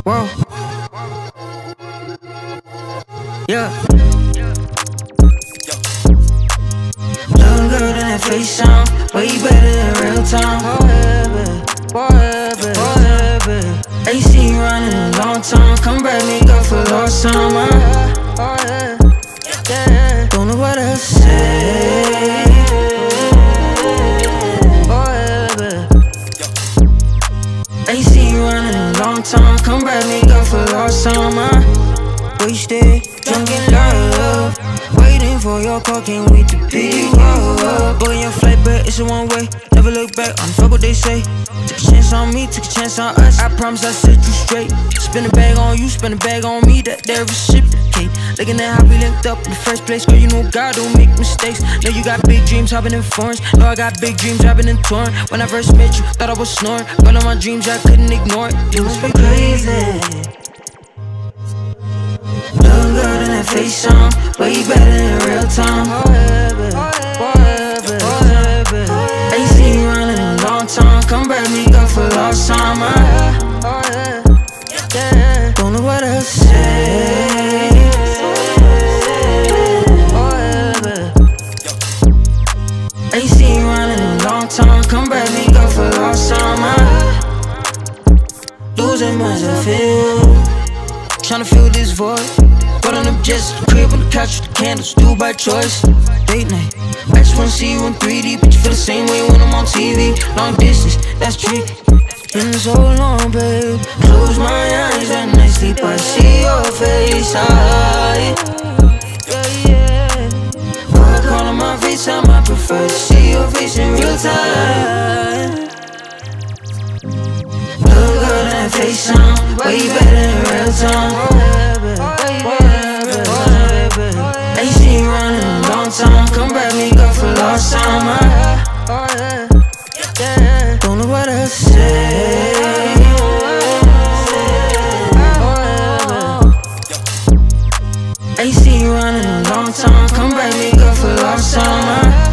Whoa. Yeah. Looking good in that face on, way better than real time. Forever. Ain't seen you running a long time. Come back, make up for lost time. Don't know what else to say. Ain't seen you running a long time. Come back, make up for lost time. Wasted, drunk in love, waiting for your call, can't wait to pick you up. Boy, your flight back, it's a one way. Never look back, on fuck what they say. Took a chance on me, took a chance on us. I promise I set you straight. Spin a bag on you, spin a bag on me, that reciprocate. Looking at how we linked up in the first place. Girl, you know God don't make mistakes. Know you got big dreams, hopping in foreigns. Know I got big dreams, hopping in touring. When I first met you, thought I was snoring. But all my dreams, I couldn't ignore it. You must be crazy. Looking good in that face on, way better than real time. Forever. Ain't seen you running a long time. Come back, make up for lost time. Don't know what else to say. Ain't seen you running a long time. Come back, make up for lost time. Losing myself, tryna fill this void. Pulling up just the crib on the couch with the candles, do by choice. Date night, I just wanna see you in 3D, but you feel the same way when I'm on TV. Long distance, that's tricky. Been so long, babe. Close my eyes and I sleep, I see your face. I call on my FaceTime, I prefer to see your face in real time. Look good in that face on, way better in real time. Ain't seen you running a long time. Come back, make up for lost time. Don't know what else to say. Ain't seen you running a long time. Come back, make up for lost time.